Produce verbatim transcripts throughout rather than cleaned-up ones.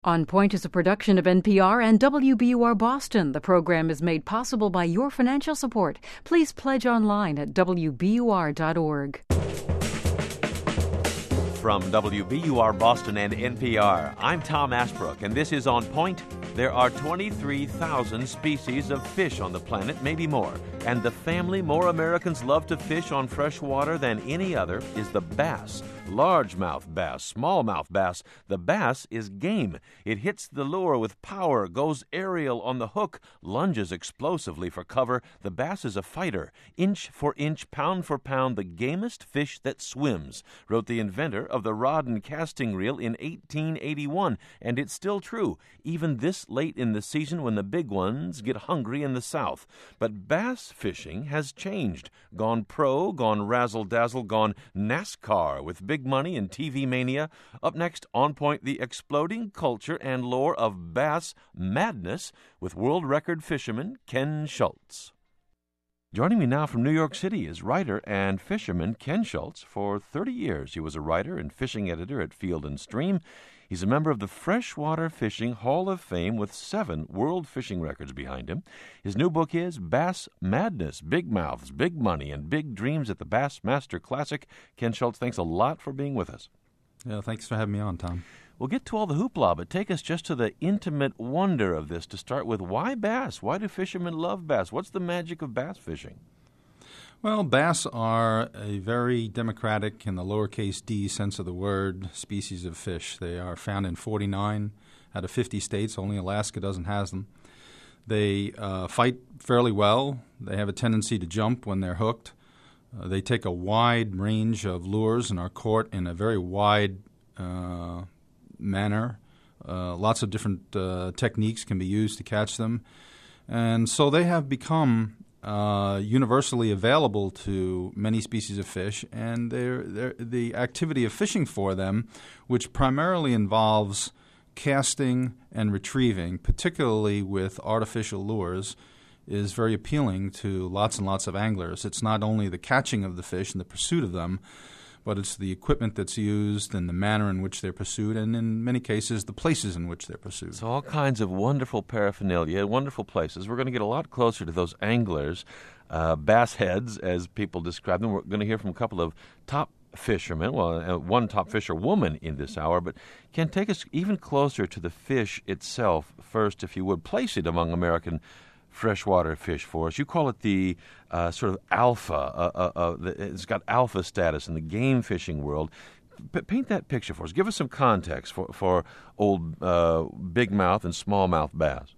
On Point is a production of N P R and W B U R Boston. The program is made possible by your financial support. Please pledge online at W B U R dot org. From W B U R Boston and N P R, I'm Tom Ashbrook, and this is On Point. There are twenty-three thousand species of fish on the planet, maybe more. And the family more Americans love to fish on fresh water than any other is the bass. Largemouth bass, smallmouth bass. The bass is game. It hits the lure with power, goes aerial on the hook, lunges explosively for cover. The bass is a fighter. Inch for inch, pound for pound, the gamest fish that swims, wrote the inventor of the rod and casting reel in eighteen eighty-one. And it's still true, even this late in the season when the big ones get hungry in the South. But bass fishing has changed. Gone pro, gone razzle-dazzle, gone NASCAR with big money and T V mania. Up next, On Point, the exploding culture and lore of bass madness with world record fisherman Ken Schultz. Joining me now from New York City is writer and fisherman Ken Schultz. For thirty years, he was a writer and fishing editor at Field and Stream. He's a member of the Freshwater Fishing Hall of Fame with seven world fishing records behind him. His new book is Bass Madness, Big Mouths, Big Money, and Big Dreams at the Bassmaster Classic. Ken Schultz, thanks a lot for being with us. Yeah, thanks for having me on, Tom. We'll get to all the hoopla, but take us just to the intimate wonder of this to start with. Why bass? Why do fishermen love bass? What's the magic of bass fishing? Well, bass are a very democratic, in the lowercase d sense of the word, species of fish. They are found in forty-nine out of fifty states. Only Alaska doesn't have them. They uh, fight fairly well. They have a tendency to jump when they're hooked. Uh, they take a wide range of lures and are caught in a very wide uh, manner. Uh, lots of different uh, techniques can be used to catch them. And so they have become Uh, universally available to many species of fish, and they're, they're, the activity of fishing for them, which primarily involves casting and retrieving, particularly with artificial lures, is very appealing to lots and lots of anglers. It's not only the catching of the fish and the pursuit of them, but it's the equipment that's used and the manner in which they're pursued, and in many cases, the places in which they're pursued. So all kinds of wonderful paraphernalia, wonderful places. We're going to get a lot closer to those anglers, uh, bass heads, as people describe them. We're going to hear from a couple of top fishermen, well, uh, one top fisher woman in this hour, but Ken, take us even closer to the fish itself first, if you would. Place it among American freshwater fish for us. You call it the uh, sort of alpha. Uh, uh, uh, the, it's got alpha status in the game fishing world. P- paint that picture for us. Give us some context for, for old uh, big mouth and smallmouth bass.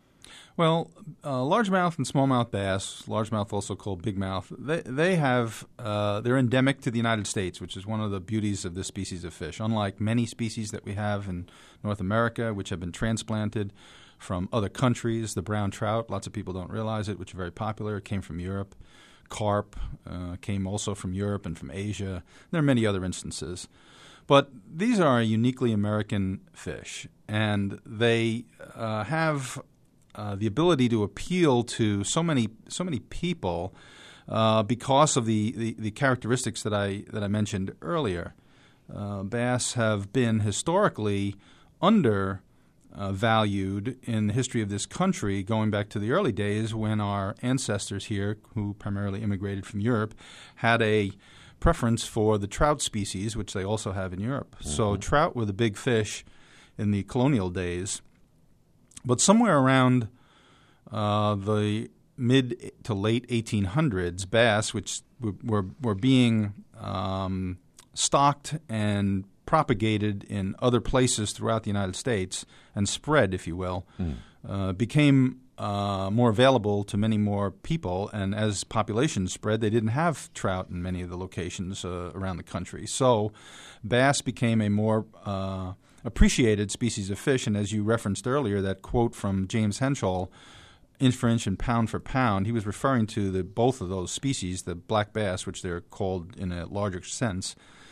Well, uh, largemouth and smallmouth bass, largemouth also called big mouth, they, they have, uh, they're endemic to the United States, which is one of the beauties of this species of fish. Unlike many species that we have in North America, which have been transplanted from other countries, the brown trout, lots of people don't realize it, which are very popular. It came from Europe. Carp uh, came also from Europe and from Asia. There are many other instances. But these are uniquely American fish, and they uh, have uh, the ability to appeal to so many so many people uh, because of the, the, the characteristics that I that I mentioned earlier. Uh, bass have been historically under Uh, valued in the history of this country, going back to the early days when our ancestors here, who primarily immigrated from Europe, had a preference for the trout species, which they also have in Europe. Mm-hmm. So trout were the big fish in the colonial days. But somewhere around uh, the mid to late eighteen hundreds, bass, which were, were being um, stocked and propagated in other places throughout the United States and spread, if you will, mm. uh, became uh, more available to many more people. And as populations spread, they didn't have trout in many of the locations uh, around the country. So bass became a more uh, appreciated species of fish. And as you referenced earlier, that quote from James Henshall, inch for inch and pound for pound, he was referring to the both of those species, the black bass, which they're called in a larger sense.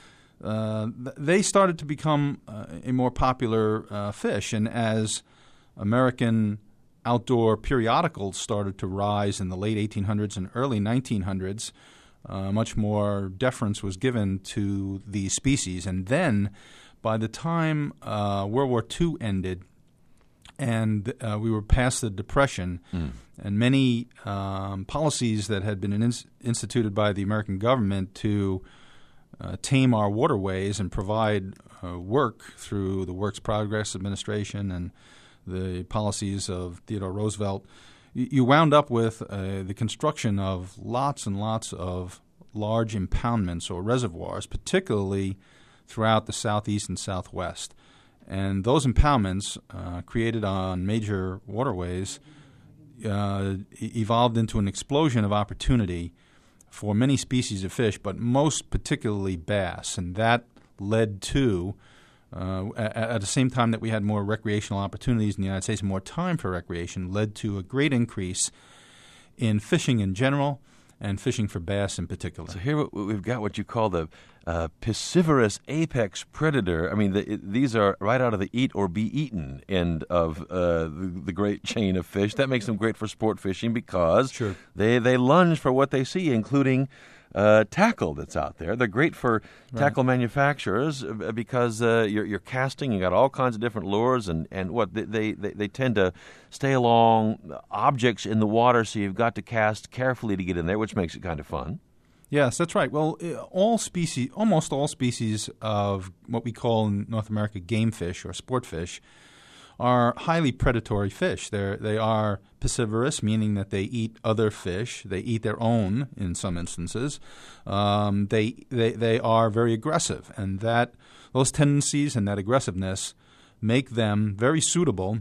Uh, they started to become uh, a more popular uh, fish. And as American outdoor periodicals started to rise in the late eighteen hundreds and early nineteen hundreds, uh, much more deference was given to these species. And then by the time uh, World War Two ended and uh, we were past the Depression, mm. and many um, policies that had been in- instituted by the American government to uh, tame our waterways and provide uh, work through the Works Progress Administration and the policies of Theodore Roosevelt, y- you wound up with uh, the construction of lots and lots of large impoundments or reservoirs, particularly throughout the southeast and southwest. And those impoundments uh, created on major waterways uh, e- evolved into an explosion of opportunity for many species of fish, but most particularly bass. And that led to, uh, at, at the same time that we had more recreational opportunities in the United States, more time for recreation, led to a great increase in fishing in general and fishing for bass in particular. So here we've got what you call the uh, piscivorous apex predator. I mean, the, it, these are right out of the eat or be eaten end of uh, the, the great chain of fish. That makes them great for sport fishing because sure. they, they lunge for what they see, including uh, tackle that's out there. They're great for right. tackle manufacturers because uh, you're, you're casting. You got all kinds of different lures, and, and what they, they they tend to stay along objects in the water, so you've got to cast carefully to get in there, which makes it kind of fun. Yes, that's right. Well, all species, almost all species of what we call in North America game fish or sport fish are highly predatory fish. They're, they are piscivorous, meaning that they eat other fish. They eat their own in some instances. Um, they, they they are very aggressive, and that those tendencies and that aggressiveness make them very suitable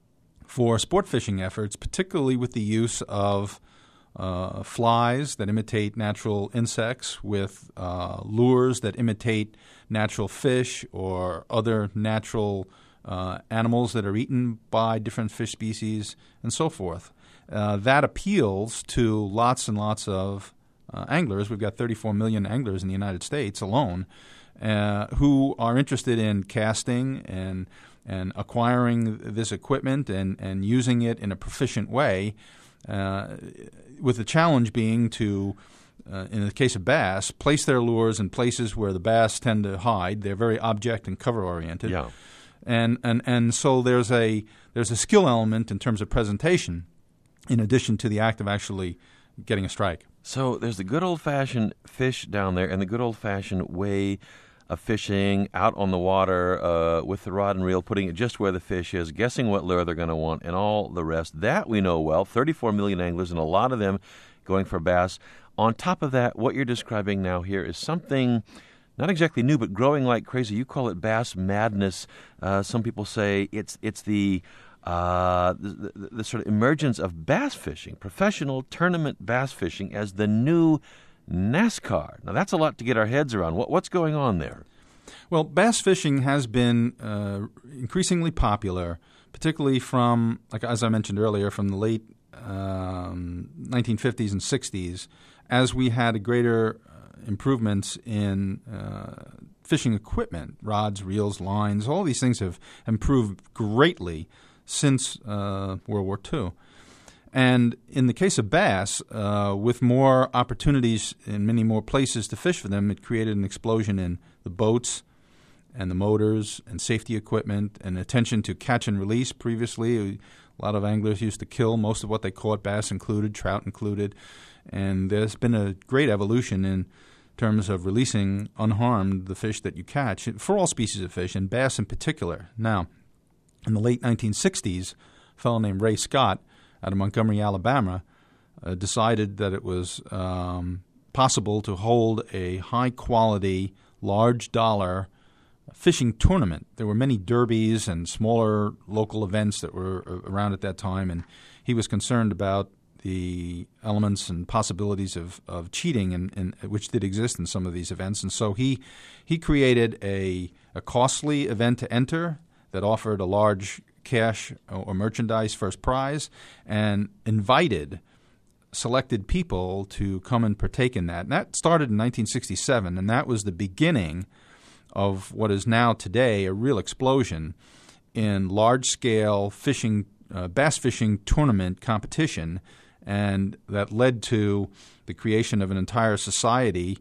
for sport fishing efforts, particularly with the use of uh, flies that imitate natural insects, with uh, lures that imitate natural fish or other natural Uh, animals that are eaten by different fish species, and so forth. Uh, that appeals to lots and lots of uh, anglers. We've got thirty-four million anglers in the United States alone uh, who are interested in casting and and acquiring this equipment and, and using it in a proficient way, uh, with the challenge being to, uh, in the case of bass, place their lures in places where the bass tend to hide. They're very object and cover-oriented. Yeah. And, and and so there's a there's a skill element in terms of presentation, in addition to the act of actually getting a strike. So there's the good old-fashioned fish down there and the good old-fashioned way of fishing out on the water uh, with the rod and reel, putting it just where the fish is, guessing what lure they're going to want, and all the rest. That we know well, thirty-four million anglers, and a lot of them going for bass. On top of that, what you're describing now here is something not exactly new, but growing like crazy. You call it bass madness. Uh, some people say it's it's the, uh, the, the the sort of emergence of bass fishing, professional tournament bass fishing, as the new NASCAR. Now that's a lot to get our heads around. What what's going on there? Well, bass fishing has been uh, increasingly popular, particularly from, like as I mentioned earlier, from the late um, nineteen fifties and sixties, as we had a greater improvements in uh, fishing equipment, rods, reels, lines. All these things have improved greatly since uh, World War Two. And in the case of bass, uh, with more opportunities in many more places to fish for them, it created an explosion in the boats and the motors and safety equipment and attention to catch and release. Previously, a lot of anglers used to kill most of what they caught, bass included, trout included. And there's been a great evolution in terms of releasing unharmed the fish that you catch for all species of fish, and bass in particular. Now, in the late nineteen sixties, a fellow named Ray Scott out of Montgomery, Alabama, uh, decided that it was um, possible to hold a high-quality, large-dollar fishing tournament. There were many derbies and smaller local events that were around at that time, and he was concerned about the elements and possibilities of, of cheating, and, and which did exist in some of these events. And so he he created a, a costly event to enter that offered a large cash or merchandise first prize and invited selected people to come and partake in that. And that started in nineteen sixty-seven, and that was the beginning of what is now today a real explosion in large-scale fishing, uh, bass fishing tournament competition. And that led to the creation of an entire society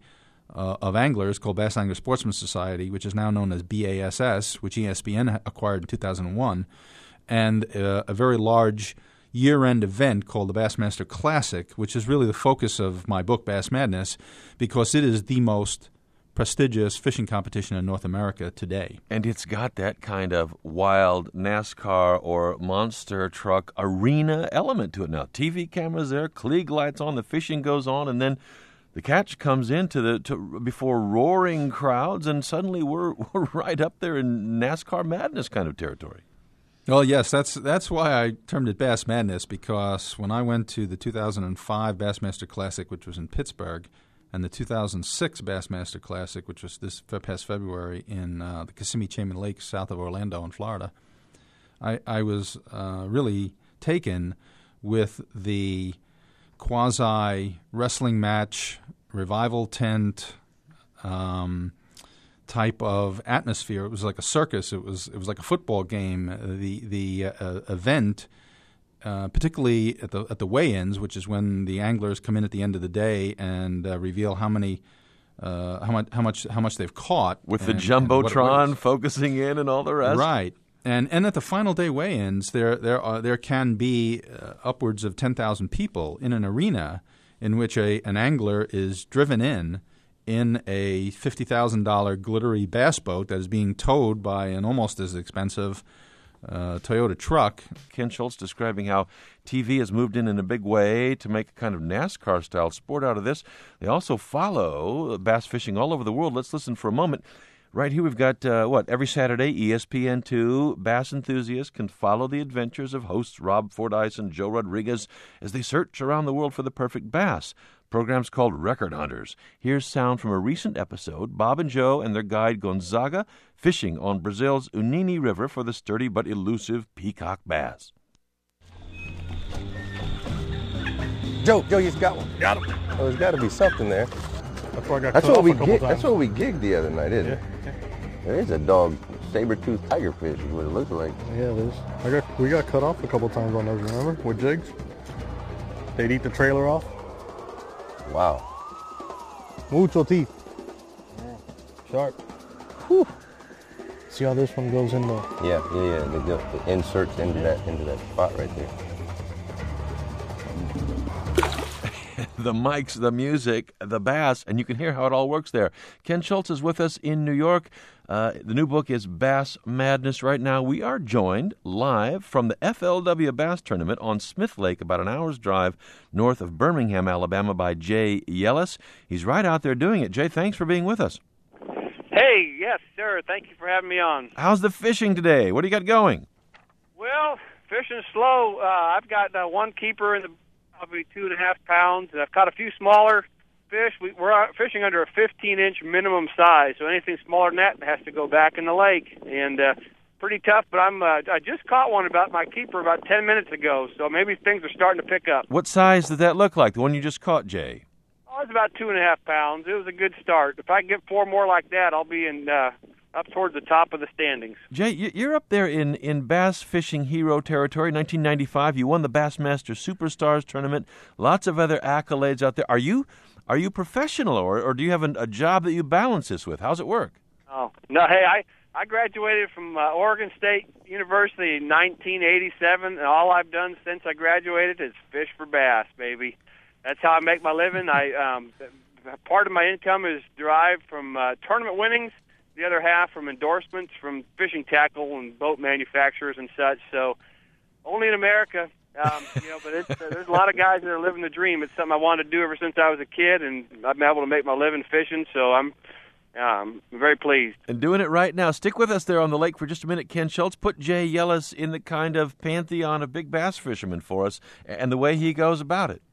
uh, of anglers called Bass Angler Sportsman Society, which is now known as B A S S, which E S P N acquired in two thousand one, and uh, a very large year-end event called the Bassmaster Classic, which is really the focus of my book, Bass Madness, because it is the most prestigious fishing competition in North America today. And it's got that kind of wild NASCAR or monster truck arena element to it now. T V cameras there, Klieg lights on, the fishing goes on, and then the catch comes into the to, before roaring crowds, and suddenly we're we're right up there in NASCAR madness kind of territory. Well, yes, that's that's why I termed it Bass Madness, because when I went to the two thousand five Bassmaster Classic, which was in Pittsburgh, and the two thousand six Bassmaster Classic, which was this past February in uh, the Kissimmee-Chayman Lakes south of Orlando in Florida, I, I was uh, really taken with the quasi-wrestling match, revival tent um, type of atmosphere. It was like a circus. It was it was like a football game. Uh, the the uh, event, Uh, particularly at the at the weigh-ins, which is when the anglers come in at the end of the day and uh, reveal how many, uh, how much, how much, how much they've caught, with and, the jumbotron and focusing in and all the rest. Right, and and at the final day weigh-ins, there there are, there can be uh, upwards of ten thousand people in an arena in which a an angler is driven in in a fifty thousand dollar glittery bass boat that is being towed by an almost as expensive Uh, Toyota truck. Ken Schultz describing how T V has moved in in a big way to make a kind of NASCAR-style sport out of this. They also follow bass fishing all over the world. Let's listen for a moment. Right here we've got, uh, what, every Saturday, E S P N two bass enthusiasts can follow the adventures of hosts Rob Fordyce and Joe Rodriguez as they search around the world for the perfect bass. Program's called Record Hunters. Here's sound from a recent episode. Bob and Joe and their guide Gonzaga fishing on Brazil's Unini River for the sturdy but elusive peacock bass. Joe, Joe, you've got one. Got him. Oh, there's got to be something there. That's why I got That's cut what off we a couple gig, times. That's what we gigged the other night, isn't Yeah. it? There is a dog, saber-toothed tigerfish is what it looks like. Yeah, it is. I got we got cut off a couple times on those. Remember with jigs? They'd eat the trailer off. Wow. Mucho teeth. Sharp. Whew. See how this one goes in the. Yeah, yeah, yeah. The, the, the inserts into that into that spot right there. The mics, the music, the bass, and you can hear how it all works there. Ken Schultz is with us in New York. Uh, the new book is Bass Madness. Right now we are joined live from the F L W Bass Tournament on Smith Lake, about an hour's drive north of Birmingham, Alabama, by Jay Yellis. He's right out there doing it. Jay, thanks for being with us. Hey, yes, sir. Thank you for having me on. How's the fishing today? What do you got going? Well, fishing slow. Uh, I've got uh, one keeper in the probably two and a half pounds, and I've caught a few smaller fish. We, we're out fishing under a fifteen inch minimum size, so anything smaller than that has to go back in the lake. And uh, pretty tough, but I'm uh, I just caught one about my keeper about ten minutes ago, so maybe things are starting to pick up. What size did that look like, the one you just caught, Jay? Oh, it's about two and a half pounds. It was a good start. If I can get four more like that, I'll be in uh, up towards the top of the standings. Jay, you're up there in, in bass fishing hero territory. nineteen ninety-five, you won the Bassmaster Superstars tournament. Lots of other accolades out there. Are you are you professional, or, or do you have an, a job that you balance this with? How's it work? Oh no, hey, I I graduated from uh, Oregon State University in nineteen eighty-seven, and all I've done since I graduated is fish for bass, baby. That's how I make my living. I um, part of my income is derived from uh, tournament winnings. The other half from endorsements from fishing tackle and boat manufacturers and such. So only in America, um, you know. But it's, uh, there's a lot of guys that are living the dream. It's something I wanted to do ever since I was a kid, and I've been able to make my living fishing. So I'm um, very pleased. And doing it right now. Stick with us there on the lake for just a minute, Ken Schultz. Put Jay Yellis in the kind of pantheon of big bass fishermen for us, and the way he goes about it.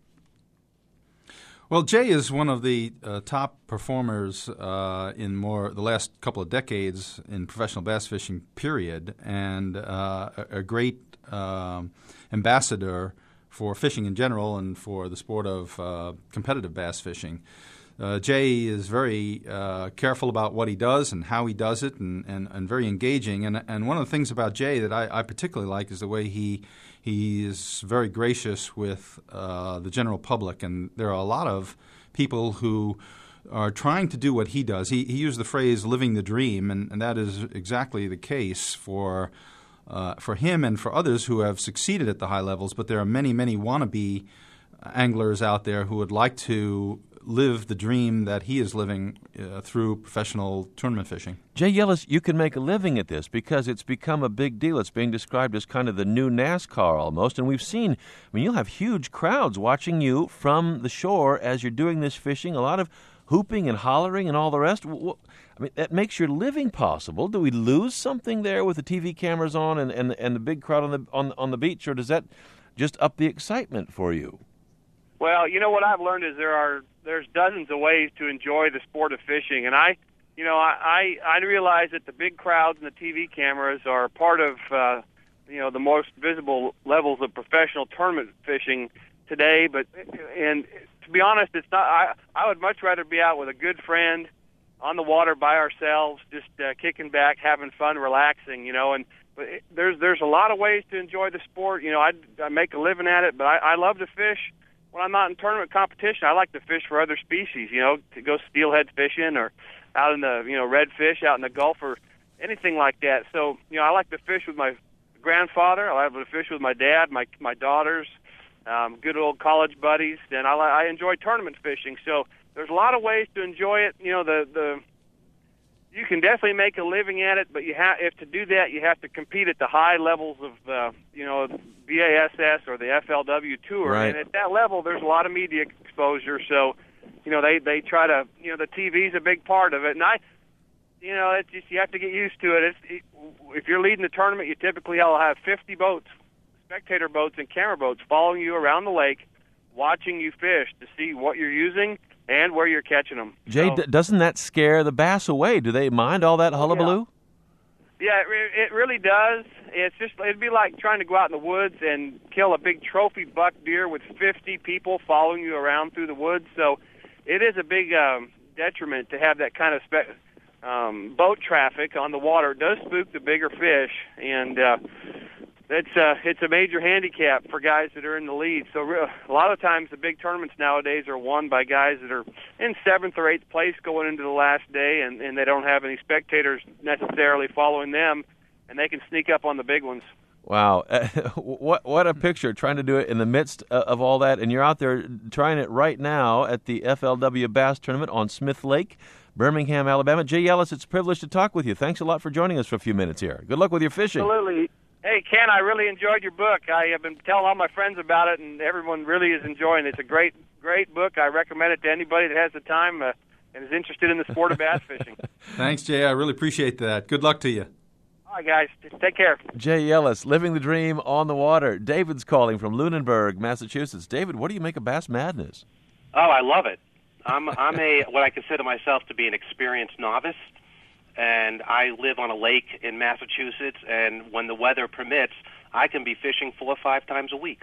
Well, Jay is one of the uh, top performers uh, in more the last couple of decades in professional bass fishing, period, and uh, a, a great um, ambassador for fishing in general and for the sport of uh, competitive bass fishing. Uh, Jay is very uh, careful about what he does and how he does it, and, and, and very engaging. And and one of the things about Jay that I, I particularly like is the way he he is very gracious with uh, the general public. And there are a lot of people who are trying to do what he does. He, he used the phrase living the dream, and, and that is exactly the case for uh, for him and for others who have succeeded at the high levels. But there are many, many wannabe anglers out there who would like to live the dream that he is living uh, through professional tournament fishing. Jay Yelas, you can make a living at this because it's become a big deal. It's being described as kind of the new NASCAR almost, and we've seen, I mean, you'll have huge crowds watching you from the shore as you're doing this fishing, a lot of hooping and hollering and all the rest. I mean, that makes your living possible. Do we lose something there with the T V cameras on and, and, and the big crowd on the on, on the beach, or does that just up the excitement for you? Well, you know what I've learned is there are there's dozens of ways to enjoy the sport of fishing, and I, you know, I I, I realize that the big crowds and the T V cameras are part of uh, you know the most visible levels of professional tournament fishing today. But and to be honest, it's not. I I would much rather be out with a good friend on the water by ourselves, just uh, kicking back, having fun, relaxing. You know, and but it, there's there's a lot of ways to enjoy the sport. You know, I I make a living at it, but I, I love to fish. When I'm not in tournament competition, I like to fish for other species, you know, to go steelhead fishing or out in the, you know, redfish out in the Gulf or anything like that. So, you know, I like to fish with my grandfather. I like to fish with my dad, my my daughters, um, good old college buddies, and I, I enjoy tournament fishing. So there's a lot of ways to enjoy it. You know, the the you can definitely make a living at it, but you have if to do that, you have to compete at the high levels of, uh, you know, B A S S or the F L W Tour, right. And at that level, there's a lot of media exposure. So, you know, they they try to, you know, the T V's a big part of it, and I, you know, it's just you have to get used to it. It's, it if you're leading the tournament, you typically will have fifty boats, spectator boats, and camera boats following you around the lake, watching you fish to see what you're using and where you're catching them. Jay, so, d- doesn't that scare the bass away? Do they mind all that hullabaloo? Yeah, it, re- it really does. It's just it'd be like trying to go out in the woods and kill a big trophy buck deer with fifty people following you around through the woods. So it is a big um, detriment to have that kind of spe- um, boat traffic on the water. It does spook the bigger fish, and uh, it's uh, it's a major handicap for guys that are in the lead. So re- a lot of times the big tournaments nowadays are won by guys that are in seventh or eighth place going into the last day, and, and they don't have any spectators necessarily following them, and they can sneak up on the big ones. Wow. Uh, what what a picture, trying to do it in the midst of all that, and you're out there trying it right now at the F L W Bass Tournament on Smith Lake, Birmingham, Alabama. Jay Yelas, it's a privilege to talk with you. Thanks a lot for joining us for a few minutes here. Good luck with your fishing. Absolutely. Hey, Ken, I really enjoyed your book. I have been telling all my friends about it, and everyone really is enjoying it. It's a great, great book. I recommend it to anybody that has the time uh, and is interested in the sport of bass fishing. Thanks, Jay. I really appreciate that. Good luck to you. All right, guys. Take care. Jay Yelas, living the dream on the water. David's calling from Lunenburg, Massachusetts. David, what do you make of Bass Madness? Oh, I love it. I'm I'm a what I consider myself to be an experienced novice, and I live on a lake in Massachusetts, and when the weather permits, I can be fishing four or five times a week.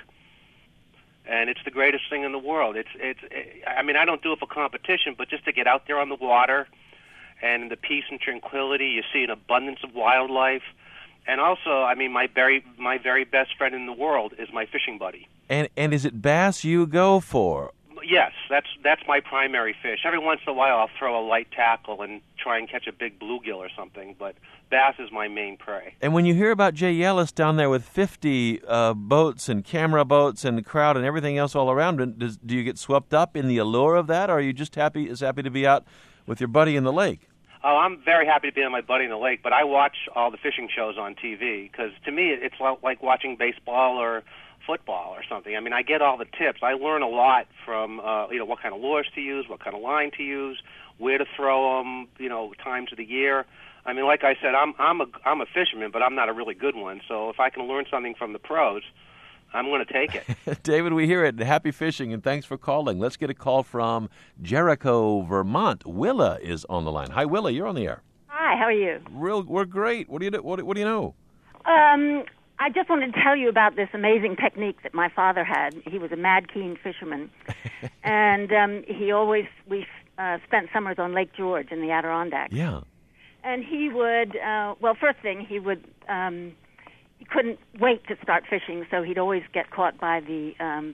And it's the greatest thing in the world. It's it's I mean, I don't do it for competition, but just to get out there on the water and in the peace and tranquility, you see an abundance of wildlife. And also, I mean, my very my very best friend in the world is my fishing buddy. And and is it bass you go for? Yes, that's that's my primary fish. Every once in a while, I'll throw a light tackle and try and catch a big bluegill or something, but bass is my main prey. And when you hear about Jay Yelas down there with fifty uh, boats and camera boats and the crowd and everything else all around, does, do you get swept up in the allure of that, or are you just happy as happy to be out with your buddy in the lake? Oh, I'm very happy to be with my buddy in the lake, but I watch all the fishing shows on T V because to me it's like watching baseball or football or something. I mean, I get all the tips. I learn a lot from, uh, you know, what kind of lures to use, what kind of line to use, where to throw them, you know, times of the year. I mean, like I said, I'm I'm a I'm a fisherman, but I'm not a really good one. So if I can learn something from the pros, I'm going to take it. David, we hear it. Happy fishing, and thanks for calling. Let's get a call from Jericho, Vermont. Willa is on the line. Hi, Willa. You're on the air. Hi. How are you? Real, we're great. What do you do, what, what do you know? Um. I just wanted to tell you about this amazing technique that my father had. He was a mad keen fisherman, and um, he always we uh, spent summers on Lake George in the Adirondack. Yeah. And he would, uh, well, first thing he would, um, he couldn't wait to start fishing, so he'd always get caught by the um,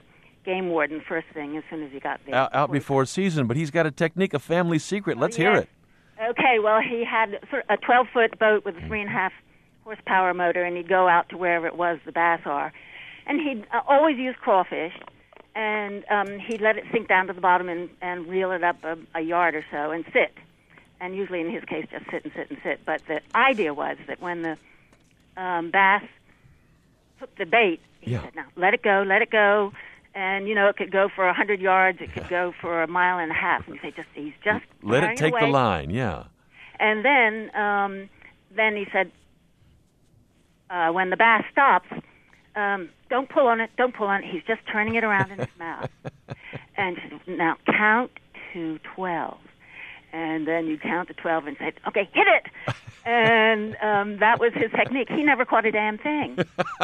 game warden first thing as soon as he got there. Out, out before season, but he's got a technique, a family secret. Let's oh, yes. hear it. Okay, well, he had sort of a twelve-foot boat with a three and a half horsepower motor, and he'd go out to wherever it was the bass are. And he'd uh, always use crawfish, and um, he'd let it sink down to the bottom and, and reel it up a, a yard or so and sit. And usually in his case, just sit and sit and sit. But the idea was that when the um, bass took the bait, he yeah. said, now, let it go, let it go. And, you know, it could go for one hundred yards. It could go for a mile and a half. And you say, just, he's just let it take away. the line, yeah. And then um, then he said, uh, when the bass stops, um, don't pull on it, don't pull on it. He's just turning it around in his mouth. And he said, now count to twelve. And then you count to twelve and say, okay, hit it. And um, that was his technique. He never caught a damn thing.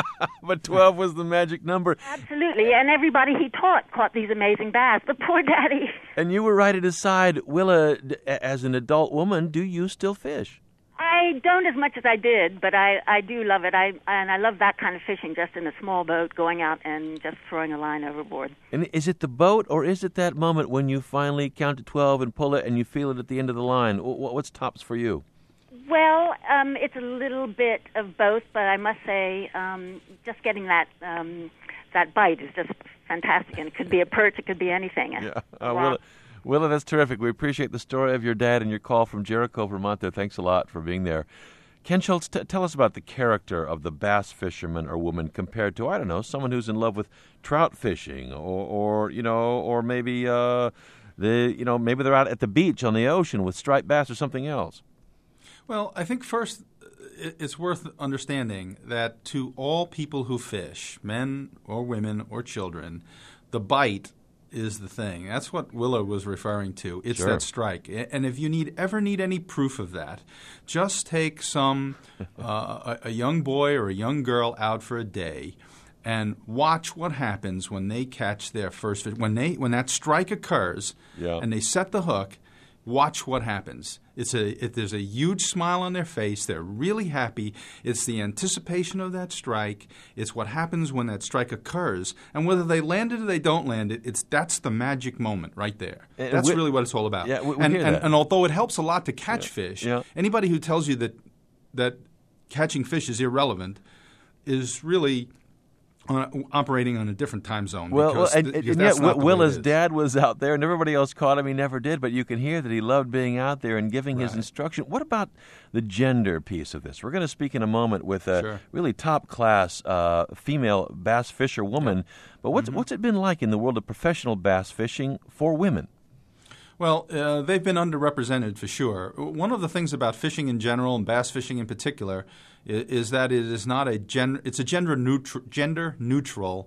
But twelve was the magic number. Absolutely. And everybody he taught caught these amazing bass. But poor Daddy. And you were right at his side. Willa, as an adult woman, do you still fish? I don't as much as I did, but I, I do love it. I and I love that kind of fishing, just in a small boat, going out and just throwing a line overboard. And is it the boat, or is it that moment when you finally count to twelve and pull it and you feel it at the end of the line? What's tops for you? Well, um, it's a little bit of both, but I must say um, just getting that um, that bite is just fantastic. And it could be a perch, it could be anything. Yeah, uh, Willa, Willa, that's terrific. We appreciate the story of your dad and your call from Jericho, Vermont there. Thanks a lot for being there. Ken Schultz, t- tell us about the character of the bass fisherman or woman compared to, I don't know, someone who's in love with trout fishing, or, or you know, or maybe uh, the, you know, maybe they're out at the beach on the ocean with striped bass or something else. Well, I think first it's worth understanding that to all people who fish, men or women or children, the bite is the thing. That's what Willa was referring to. It's sure. that strike. And if you need ever need any proof of that, just take some uh, a, a young boy or a young girl out for a day and watch what happens when they catch their first fish. When they when that strike occurs yeah. and they set the hook, watch what happens. It's a it, there's a huge smile on their face. They're really happy. It's the anticipation of that strike. It's what happens when that strike occurs. And whether they land it or they don't land it, it's that's the magic moment right there. And that's we, really what it's all about. Yeah, we, we and, hear and, that. and although it helps a lot to catch yeah. fish, yeah. anybody who tells you that that catching fish is irrelevant is really Uh, operating on a different time zone. Well, because well and, th- and that's yet not the Willa's way it is. dad was out there, and everybody else caught him. He never did, but you can hear that he loved being out there and giving Right. his instruction. What about the gender piece of this? We're going to speak in a moment with a Sure. really top-class uh, female bass fisher woman. Yep. But what's Mm-hmm. what's it been like in the world of professional bass fishing for women? Well, uh, they've been underrepresented for sure. One of the things about fishing in general and bass fishing in particular is, is that it is not a gen- it's a gender neutral gender neutral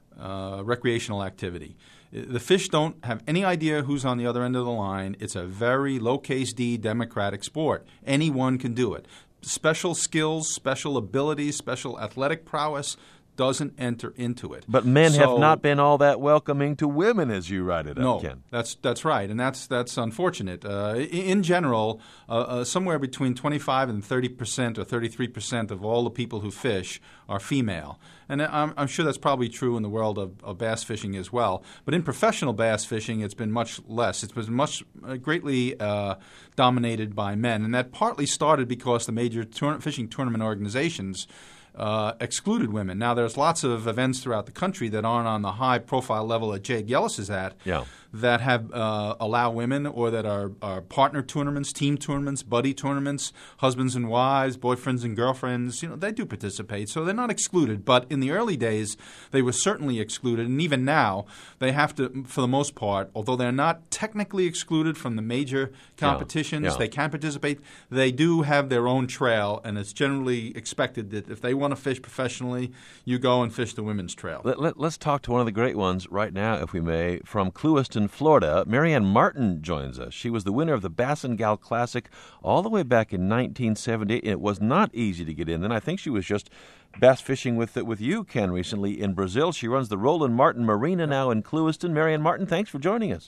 uh, recreational activity. The fish don't have any idea who's on the other end of the line. It's a very low-case D democratic sport. Anyone can do it. Special skills, special abilities, special athletic prowess doesn't enter into it. But men so, have not been all that welcoming to women, as you write it up, no, Ken. that's that's right, and that's that's unfortunate. Uh, in general, uh, uh, somewhere between twenty-five and thirty percent, or thirty-three percent of all the people who fish are female, and I'm, I'm sure that's probably true in the world of, of bass fishing as well. But in professional bass fishing, it's been much less. It's been much uh, greatly uh, dominated by men, and that partly started because the major tour- fishing tournament organizations Uh, excluded women. Now, there's lots of events throughout the country that aren't on the high-profile level that Jay Gellis is at yeah. that have uh, allow women, or that are, are partner tournaments, team tournaments, buddy tournaments, husbands and wives, boyfriends and girlfriends. You know, they do participate, so they're not excluded. But in the early days, they were certainly excluded, and even now, they have to, for the most part, although they're not technically excluded from the major competitions, yeah. Yeah. they can participate. They do have their own trail, and it's generally expected that if they want to fish professionally, you go and fish the women's trail. Let, let, let's talk to one of the great ones right now, if we may, from Clewiston, Florida. Marianne Martin joins us. She was the winner of the Bass and Gal Classic all the way back in nineteen seventy. It was not easy to get in. Then I think she was just bass fishing with with you, Ken, recently in Brazil. She runs the Roland Martin Marina now in Clewiston. Marianne Martin, thanks for joining us. Well,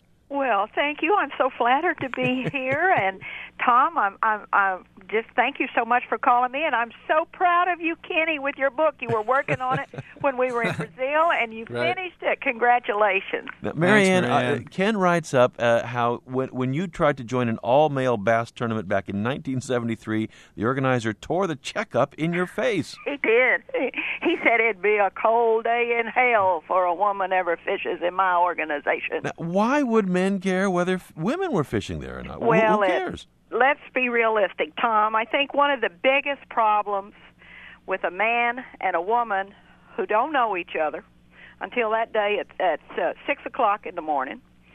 Well, thank you. I'm so flattered to be here, and Tom, I'm, I'm, I'm just thank you so much for calling me, and I'm so proud of you, Kenny, with your book. You were working on it when we were in Brazil, and you Right. finished it. Congratulations. Now, Marianne, Thanks, Marianne. Uh, Ken writes up uh, how when, when you tried to join an all-male bass tournament back in nineteen seventy-three, the organizer tore the checkup in your face. He did. He, he said it'd be a cold day in hell for a woman ever fishes in my organization. Now, why would men care whether f- women were fishing there or not? Who- Well, who it- cares? Let's be realistic, Tom. I think one of the biggest problems with a man and a woman who don't know each other until that day at, at uh, six o'clock in the morning,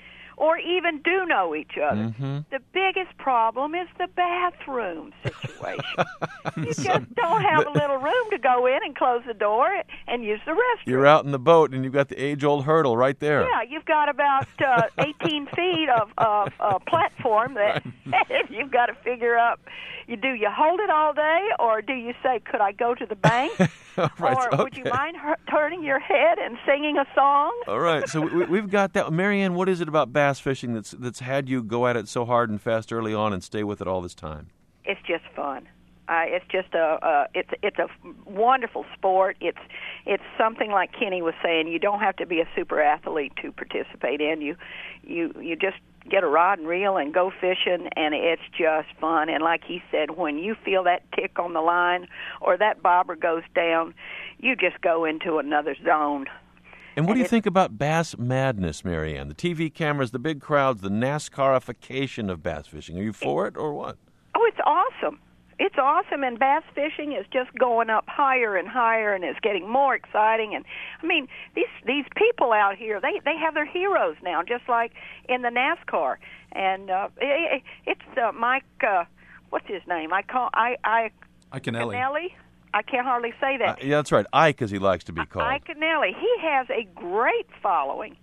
or even do know each other, Mm-hmm. the biggest problem is the bathroom situation. You just don't have a little room to go in and close the door and use the restroom. You're out in the boat, and you've got the age-old hurdle right there. Yeah, you've got about uh, eighteen feet of, of uh, platform that you've got to figure out. You do you hold it all day, or do you say, "Could I go to the bank?" Right, or would you okay. mind her- turning your head and singing a song? All right, so we, we've got that. Marianne, what is it about bass fishing that's that's had you go at it so hard and fast early on and stay with it all this time? It's just fun. Uh, it's just a uh, it's it's a wonderful sport. It's it's something like Kenny was saying. You don't have to be a super athlete to participate in. You you you just get a rod and reel and go fishing, and it's just fun. And like he said, when you feel that tick on the line or that bobber goes down, you just go into another zone. And what And do you it- think about bass madness, Marianne? The T V cameras, the big crowds, the NASCARification of bass fishing. Are you for it or what? Oh, it's awesome. It's awesome, and bass fishing is just going up higher and higher, and it's getting more exciting. And I mean, these these people out here, they they have their heroes now, just like in the NASCAR. And uh, it, it's uh, Mike. Uh, what's his name? I call I I Iconelli. Canelli. I can't hardly say Uh, that. yeah, that's right. Ike, as he likes to be called. Ike Canelli. He has a great following.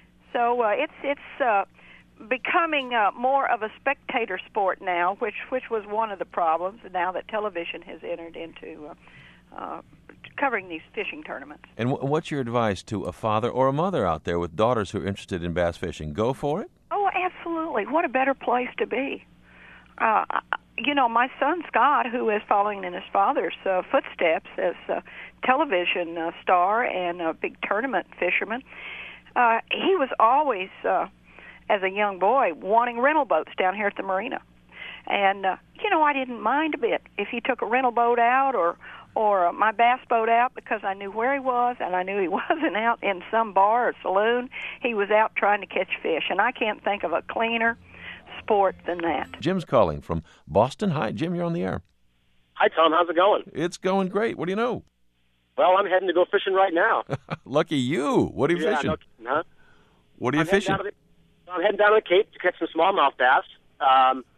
So uh, it's it's uh, becoming uh, more of a spectator sport now, which which was one of the problems. Now that television has entered into uh, uh, covering these fishing tournaments. And w- what's your advice to a father or a mother out there with daughters who are interested in bass fishing? Go for it? Oh, absolutely! What a better place to be. Uh, you know, my son Scott, who is following in his father's uh, footsteps as a television uh, star and a big tournament fisherman, uh, he was always, uh, as a young boy, wanting rental boats down here at the marina. And, uh, you know, I didn't mind a bit if he took a rental boat out or or uh, my bass boat out, because I knew where he was, and I knew he wasn't out in some bar or saloon. He was out trying to catch fish, and I can't think of a cleaner sport than that. Jim's calling from Boston. Hi, Jim, you're on the air. Hi, Tom. How's it going? It's going great. What do you know? Well, I'm heading to go fishing right now. Lucky you. What are you yeah, fishing? No, huh? What are you I'm heading fishing? down to the- I'm heading down to the Cape to catch some smallmouth bass. Um,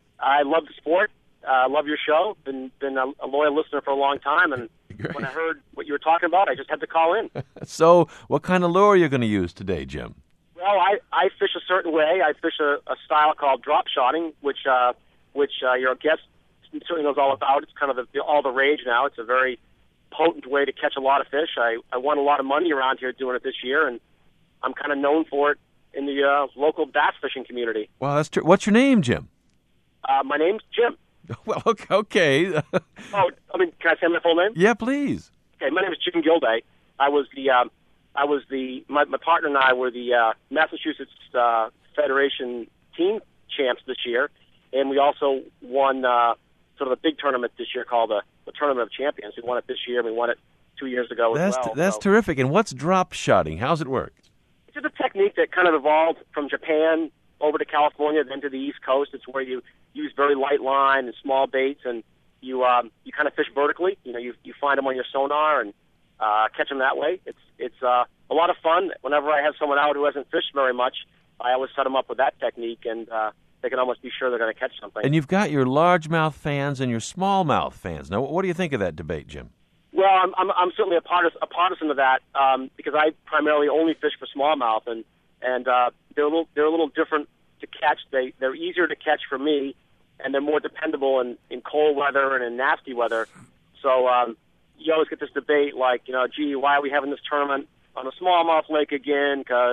I love the sport. I uh, love your show. Been been a, a loyal listener for a long time, and Great. when I heard what you were talking about, I just had to call in. So, what kind of lure are you going to use today, Jim? Well, I, I fish a certain way. I fish a, a style called drop shotting, which uh, which uh, your guest certainly knows all about. It's kind of the, all the rage now. It's a very potent way to catch a lot of fish. I, I won a lot of money around here doing it this year, and I'm kind of known for it in the uh, local bass fishing community. Well, that's true. What's your name, Jim? Uh, my name's Jim. Well, okay. okay. Oh, I mean, can I say my full name? Yeah, please. Okay, my name is Jim Gilday. I was the, um, I was the, my, my partner and I were the uh, Massachusetts uh, Federation team champs this year, and we also won uh, sort of a big tournament this year called the, the Tournament of Champions. We won it this year. We won it two years ago That's as well. that's so. terrific. And what's drop shotting? How's it work? It's just a technique that kind of evolved from Japan over to California, then to the East Coast. It's where you use very light line and small baits, and you um, you kind of fish vertically. You know, you you find them on your sonar and uh, catch them that way. It's it's uh, a lot of fun. Whenever I have someone out who hasn't fished very much, I always set them up with that technique, and uh, they can almost be sure they're going to catch something. And you've got your largemouth fans and your smallmouth fans. Now, what do you think of that debate, Jim? Well, I'm I'm, I'm certainly a partisan, a partisan of that um, because I primarily only fish for smallmouth, and and uh, they're a little they're a little different to catch. They they're easier to catch for me, and they're more dependable in, in cold weather and in nasty weather. So um, you always get this debate like, you know, gee, why are we having this tournament on a smallmouth lake again? Because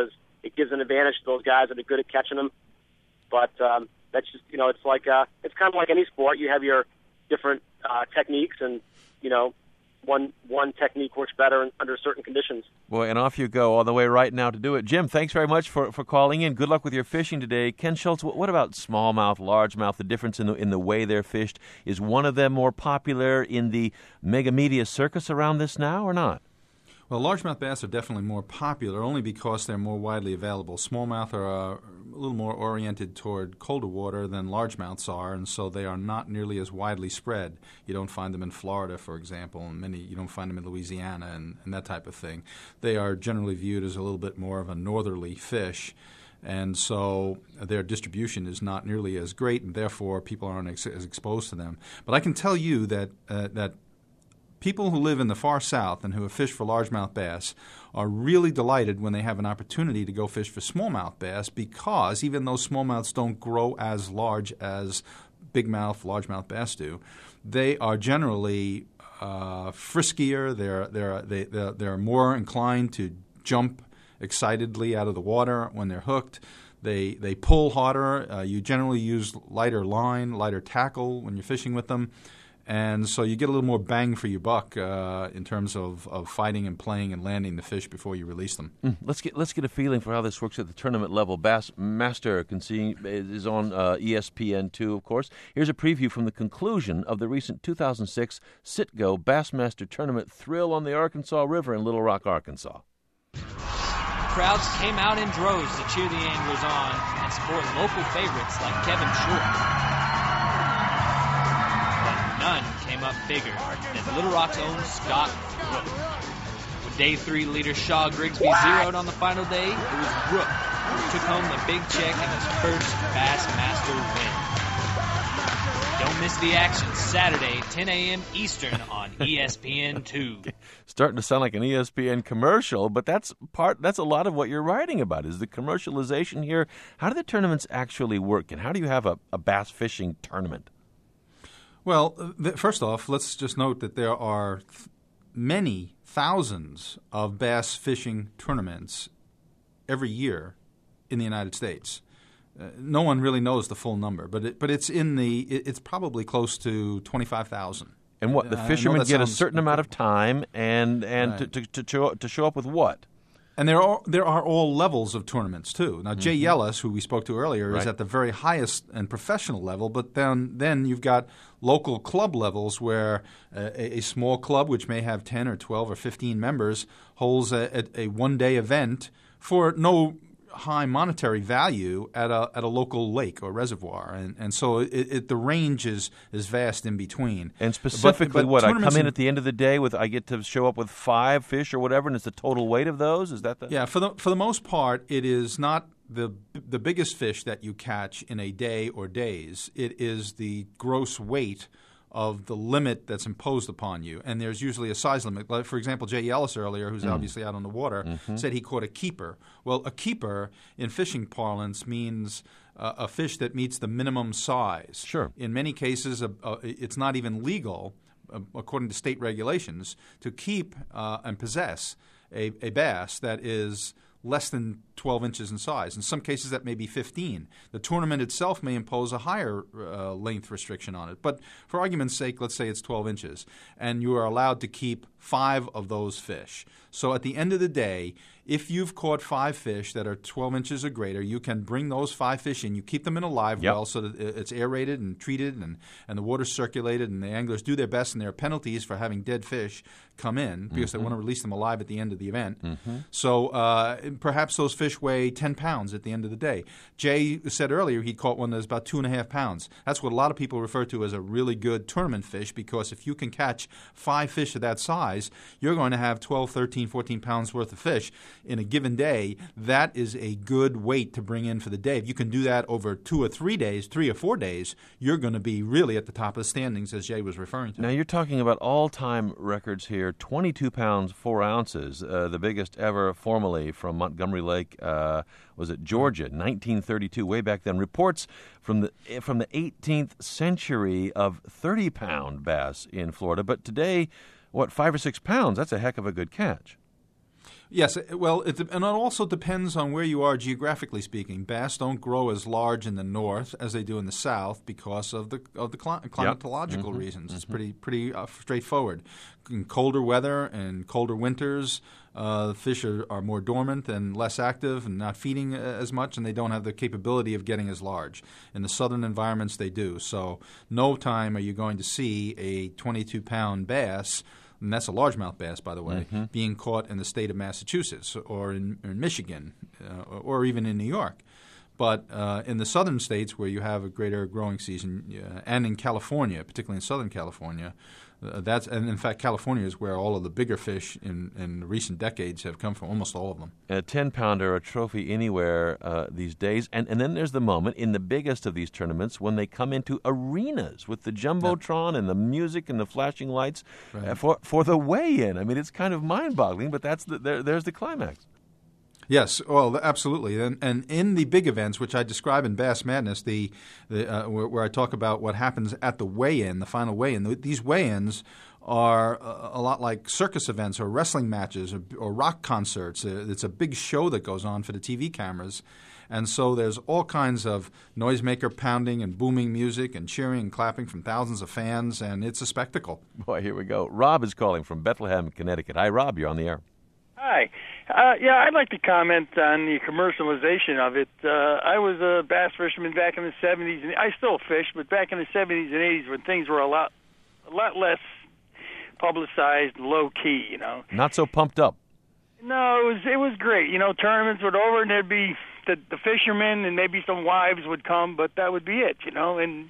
it gives an advantage to those guys that are good at catching them. But um, that's just, you know, it's like uh, it's kind of like any sport. You have your different uh, techniques, and you know, one one technique works better in, under certain conditions. Boy, and off you go all the way right now to do it. Jim, thanks very much for, for calling in. Good luck with your fishing today. Ken Schultz, what, what about smallmouth, largemouth, the difference in the in the way they're fished? Is one of them more popular in the mega media circus around this now or not? Well, largemouth bass are definitely more popular only because they're more widely available. Smallmouth are uh, a little more oriented toward colder water than largemouths are, and so they are not nearly as widely spread. You don't find them in Florida, for example, and many you don't find them in Louisiana and, and that type of thing. They are generally viewed as a little bit more of a northerly fish, and so their distribution is not nearly as great, and therefore people aren't ex- as exposed to them. But I can tell you that uh, that people who live in the far south and who have fished for largemouth bass are really delighted when they have an opportunity to go fish for smallmouth bass, because even though smallmouths don't grow as large as bigmouth, largemouth bass do, they are generally uh, friskier. They're they're they they're, they're more inclined to jump excitedly out of the water when they're hooked. They they pull harder. Uh, you generally use lighter line, lighter tackle when you're fishing with them. And so you get a little more bang for your buck uh, in terms of, of fighting and playing and landing the fish before you release them. Mm, let's get let's get a feeling for how this works at the tournament level. Bassmaster can see is on uh, E S P N two, of course. Here's a preview from the conclusion of the recent two thousand six Citgo Bassmaster Tournament thrill on the Arkansas River in Little Rock, Arkansas. Crowds came out in droves to cheer the anglers on and support local favorites like Kevin Short. None came up bigger than Little Rock's own Scott Brook. With day three leader Shaw Grigsby zeroed on the final day, it was Brook who took home the big check in his first Bassmaster win. Don't miss the action Saturday, ten a.m. Eastern on E S P N two. Starting to sound like an E S P N commercial, but that's part. That's a lot of what you're writing about is the commercialization here. How do the tournaments actually work, and how do you have a, a bass fishing tournament? Well, th- first off, let's just note that there are th- many thousands of bass fishing tournaments every year in the United States. Uh, no one really knows the full number, but it, but it's in the it, it's probably close to twenty-five thousand. And what the fishermen get a certain amount of time and and right. to, to to show, to show up with what? And there are there are all levels of tournaments too. Now, Jay Mm-hmm. Yellis, who we spoke to earlier, Right. is at the very highest and professional level. But then then you've got local club levels where uh, a, a small club, which may have ten or twelve or fifteen members, holds a, a, a one day event for no high monetary value at a at a local lake or reservoir, and and so it, it, the range is is vast in between. And specifically, but, but what I come tournaments in at the end of the day with, I get to show up with five fish or whatever, and it's the total weight of those. Is that the? Yeah, for the for the most part, it is not the the biggest fish that you catch in a day or days. It is the gross weight of the limit that's imposed upon you. And there's usually a size limit. Like, for example, Jay Ellis earlier, who's Mm. obviously out on the water, Mhm. said he caught a keeper. Well, a keeper in fishing parlance means uh, a fish that meets the minimum size. Sure. In many cases, uh, uh, it's not even legal, uh, according to state regulations, to keep uh, and possess a, a bass that is less than twelve inches in size. In some cases, that may be fifteen. The tournament itself may impose a higher uh, length restriction on it. But for argument's sake, let's say it's twelve inches, and you are allowed to keep five of those fish. So at the end of the day, if you've caught five fish that are twelve inches or greater, you can bring those five fish in. You keep them in a live Yep. well so that it's aerated and treated and, and the water's circulated, and the anglers do their best, and there are penalties for having dead fish come in because Mhm. they want to release them alive at the end of the event. Mhm. So uh, perhaps those fish weigh ten pounds at the end of the day. Jay said earlier he caught one that was about two and a half pounds. That's what a lot of people refer to as a really good tournament fish, because if you can catch five fish of that size, you're going to have twelve, thirteen, fourteen pounds worth of fish in a given day. That is a good weight to bring in for the day. If you can do that over two or three days, three or four days, you're going to be really at the top of the standings, as Jay was referring to. Now, you're talking about all-time records here, twenty-two pounds, four ounces, uh, the biggest ever formally from Montgomery Lake, uh, was it Georgia, nineteen thirty-two, way back then. Reports from the from the eighteenth century of thirty-pound bass in Florida, but today, what, five or six pounds, that's a heck of a good catch. Yes, well, it, and it also depends on where you are geographically speaking. Bass don't grow as large in the north as they do in the south because of the of the cli- climatological Yep. Mm-hmm. reasons. It's Mm-hmm. pretty pretty uh, straightforward. In colder weather and colder winters, uh, the fish are, are more dormant and less active and not feeding uh, as much, and they don't have the capability of getting as large. In the southern environments, they do. So no time are you going to see a twenty-two pound bass, and that's a largemouth bass, by the way, Mm-hmm. being caught in the state of Massachusetts or in, in Michigan uh, or even in New York. But uh, in the southern states where you have a greater growing season, uh, and in California, particularly in Southern California, uh, that's and in fact California is where all of the bigger fish in, in recent decades have come from, almost all of them. A ten-pounder, a trophy anywhere uh, these days. And and then there's the moment in the biggest of these tournaments when they come into arenas with the Jumbotron and the music and the flashing lights Right. uh, for for the weigh-in. I mean, it's kind of mind-boggling, but that's the, there, there's the climax. Yes, well, absolutely, and and in the big events, which I describe in Bass Madness, the, the uh, where, where I talk about what happens at the weigh-in, the final weigh-in. The, these weigh-ins are a, a lot like circus events or wrestling matches or, or rock concerts. Uh, It's a big show that goes on for the T V cameras, and so there's all kinds of noisemaker pounding and booming music and cheering and clapping from thousands of fans, and it's a spectacle. Boy, here we go. Rob is calling from Bethlehem, Connecticut. Hi, Rob. You're on the air. Hi. Uh, yeah, I'd like to comment on the commercialization of it. Uh, I was a bass fisherman back in the seventies, and I still fish, but back in the seventies and eighties when things were a lot, a lot less publicized, low key, you know. Not so pumped up. No, it was it was great. You know, tournaments would over, and there'd be the, the fishermen, and maybe some wives would come, but that would be it, you know. And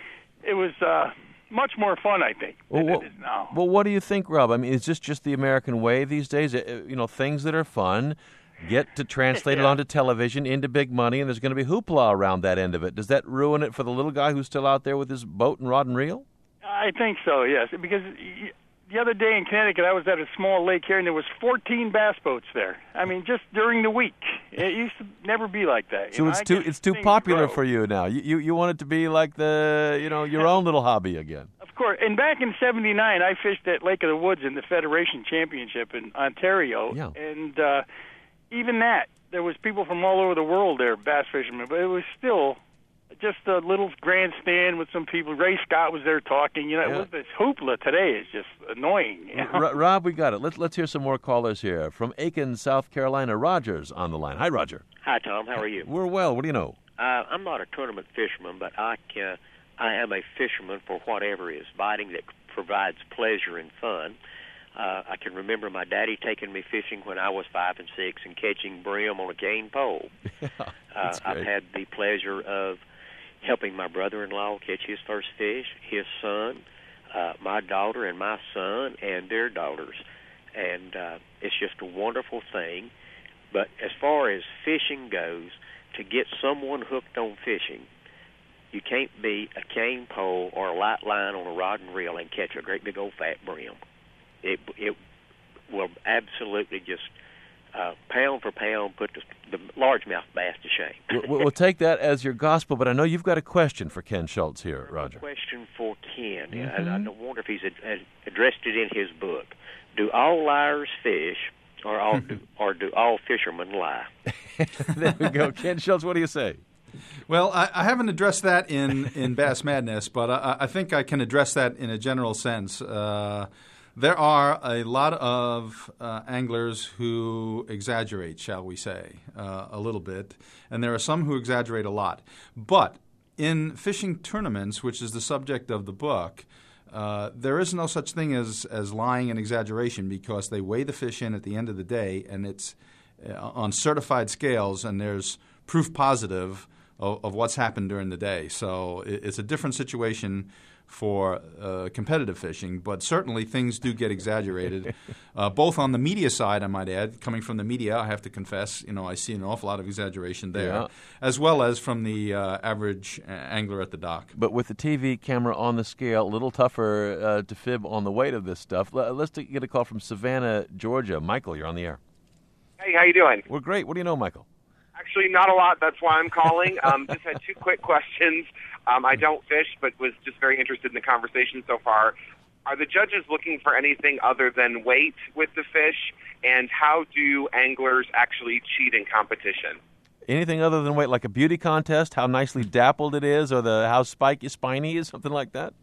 it was uh, much more fun, I think, than Well, it is now. well, what do you think, Rob? I mean, is this just the American way these days? Uh, You know, things that are fun get to translate it Yeah. onto television into big money, and there's going to be hoopla around that end of it. Does that ruin it for the little guy who's still out there with his boat and rod and reel? I think so, yes. Because y- the other day in Connecticut, I was at a small lake here, and there was fourteen bass boats there. I mean, just during the week. It used to never be like that. you So know? it's I too guess it's too things popular grow. for you now. You, you you want it to be like the you know your own little hobby again. Of course. And back in seventy-nine, I fished at Lake of the Woods in the Federation Championship in Ontario. Yeah. And uh, even that, there was people from all over the world there, bass fishermen, but it was still just a little grandstand with some people. Ray Scott was there talking. You know, Yeah. it was this hoopla today is just annoying. You know? R- Rob, we got it. Let's let's hear some more callers here from Aiken, South Carolina. Roger's on the line. Hi, Roger. Hi, Tom. How are you? We're well. What do you know? Uh, I'm not a tournament fisherman, but I can, I am a fisherman for whatever is biting that provides pleasure and fun. Uh, I can remember my daddy taking me fishing when I was five and six and catching brim on a cane pole. uh, I've great. had the pleasure of helping my brother-in-law catch his first fish, his son, uh, my daughter, and my son, and their daughters. And uh, it's just a wonderful thing. But as far as fishing goes, to get someone hooked on fishing, you can't beat a cane pole or a light line on a rod and reel and catch a great big old fat brim. It it will absolutely just uh, pound for pound put the, the largemouth bass to shame. we'll, we'll take that as your gospel, but I know you've got a question for Ken Schultz here, Roger. Question for Ken, Mm-hmm. and I don't wonder if he's ad- ad- addressed it in his book. Do all liars fish, or all do, or do all fishermen lie? There we go. Ken Schultz, what do you say? Well, I, I haven't addressed that in, in Bass Madness, but I, I think I can address that in a general sense. Uh, there are a lot of uh, anglers who exaggerate, shall we say, uh, a little bit, and there are some who exaggerate a lot. But in fishing tournaments, which is the subject of the book, uh, there is no such thing as, as lying and exaggeration because they weigh the fish in at the end of the day, and it's uh, on certified scales, and there's proof positive of, of what's happened during the day. So it, it's a different situation for uh, competitive fishing, but certainly things do get exaggerated, uh, both on the media side, I might add. Coming from the media, I have to confess, you know, I see an awful lot of exaggeration there, Yeah. as well as from the uh, average uh, angler at the dock. But with the T V camera on the scale, a little tougher uh, to fib on the weight of this stuff. L- let's take, get a call from Savannah, Georgia. Michael, you're on the air. Hey, how you doing? We're great. What do you know, Michael? Actually, not a lot. That's why I'm calling. Um, just had two quick questions. Um, I don't fish, but was just very interested in the conversation so far. are the judges looking for anything other than weight with the fish? And how do anglers actually cheat in competition? Anything other than weight, like a beauty contest, how nicely dappled it is, or the how spiky, spiny is, something like that?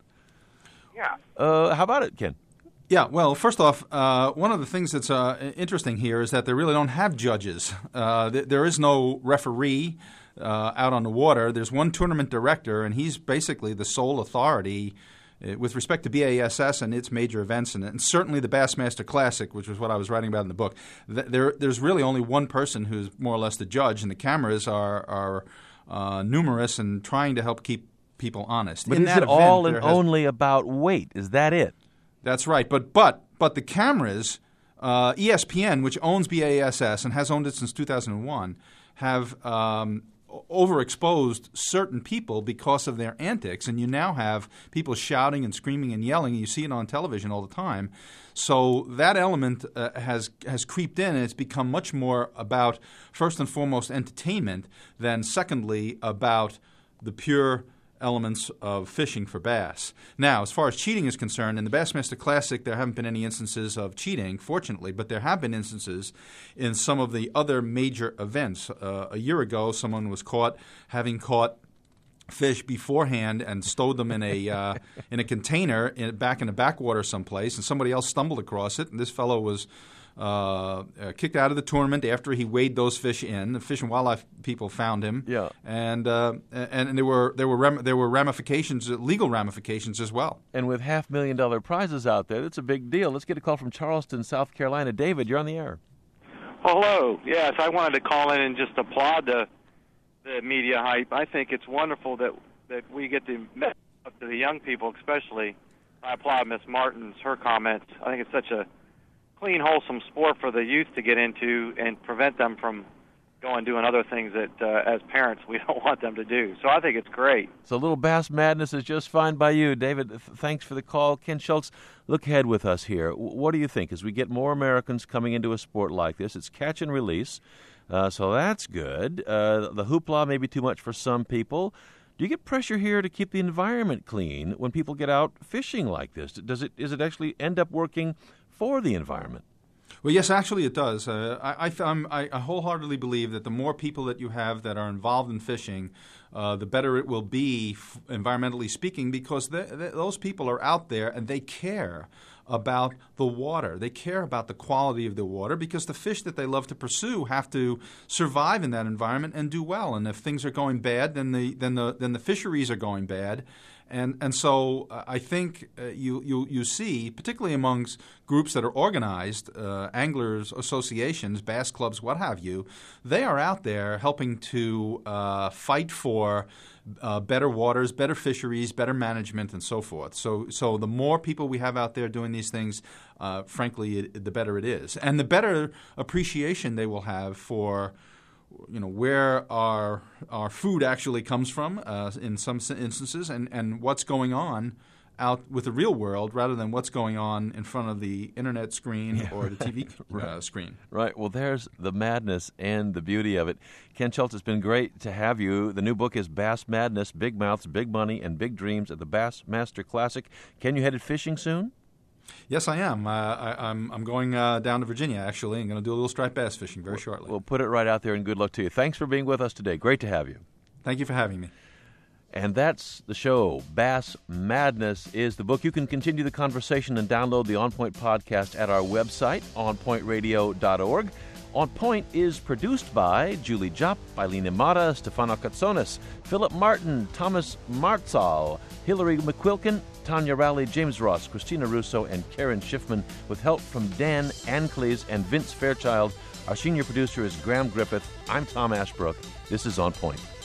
Yeah. Uh, how about it, Ken? Yeah, well, first off, uh, one of the things that's uh, interesting here is that they really don't have judges. Uh, th- there is no referee uh, out on the water. There's one tournament director, and he's basically the sole authority uh, with respect to B A S S and its major events, and, and certainly the Bassmaster Classic, which was what I was writing about in the book. Th- there, there's really only one person who's more or less the judge, and the cameras are, are uh, numerous and trying to help keep people honest. But in is that it event, all and there has- only about weight? Is that it? That's right, but but but the cameras, uh, E S P N, which owns B A S S and has owned it since two thousand one, have um, overexposed certain people because of their antics, and you now have people shouting and screaming and yelling. And you see it on television all the time. So that element uh, has has creeped in, and it's become much more about first and foremost entertainment than secondly about the pure elements of fishing for bass. Now, as far as cheating is concerned, in the Bassmaster Classic, there haven't been any instances of cheating, fortunately, but there have been instances in some of the other major events. Uh, a year ago, someone was caught having caught fish beforehand and stowed them in a uh, in a container in, back in a backwater someplace, and somebody else stumbled across it, and this fellow was Uh, uh, kicked out of the tournament after he weighed those fish in. The Fish and Wildlife people found him, yeah, and uh, and, and there were there were ram- there were ramifications, legal ramifications as well. And with half million dollar prizes out there, that's a big deal. Let's get a call from Charleston, South Carolina. David, you're on the air. Hello. Yes, I wanted to call in and just applaud the the media hype. I think it's wonderful that that we get to message up to the young people, especially. I applaud Miss Martin's her comments. I think it's such a clean, wholesome sport for the youth to get into and prevent them from going doing other things that, uh, as parents, we don't want them to do. So I think it's great. So a little bass madness is just fine by you. David, th- thanks for the call. Ken Schultz, look ahead with us here. W- what do you think as we get more Americans coming into a sport like this? It's catch and release, uh, so that's good. Uh, the hoopla may be too much for some people. Do you get pressure here to keep the environment clean when people get out fishing like this? Does it, is it actually end up working for the environment? Well, yes, actually it does. Uh, I, I, I'm, I wholeheartedly believe that the more people that you have that are involved in fishing, uh, the better it will be, f- environmentally speaking, because they, they, those people are out there and they care about the water. They care about the quality of the water because the fish that they love to pursue have to survive in that environment and do well. And if things are going bad, then the then the then the fisheries are going bad. And and so uh, I think uh, you, you you see, particularly amongst groups that are organized, uh, anglers, associations, bass clubs, what have you, they are out there helping to uh, fight for uh, better waters, better fisheries, better management, and so forth. So so the more people we have out there doing these things, uh, frankly, it, the better it is, and the better appreciation they will have for, you know, where our our food actually comes from uh, in some instances, and, and what's going on out with the real world rather than what's going on in front of the internet screen yeah, or the T V right. uh, screen. Right. Well, there's the madness and the beauty of it. Ken Schultz, it's been great to have you. The new book is Bass Madness, Big Mouths, Big Money, and Big Dreams at the Bassmaster Classic. Ken, you headed fishing soon? Yes, I am. Uh, I, I'm I'm going uh, down to Virginia, actually. I'm going to do a little striped bass fishing very shortly. We'll put it right out there, and good luck to you. Thanks for being with us today. Great to have you. Thank you for having me. And that's the show. Bass Madness is the book. You can continue the conversation and download the On Point podcast at our website, on point radio dot org. On Point is produced by Julie Jopp, Eileen Imada, Stefano Katsonis, Philip Martin, Thomas Martzal, Hillary McQuilkin, Tanya Rowley, James Ross, Christina Russo, and Karen Schiffman, with help from Dan Ancleys and Vince Fairchild. Our senior producer is Graham Griffith. I'm Tom Ashbrook. This is On Point.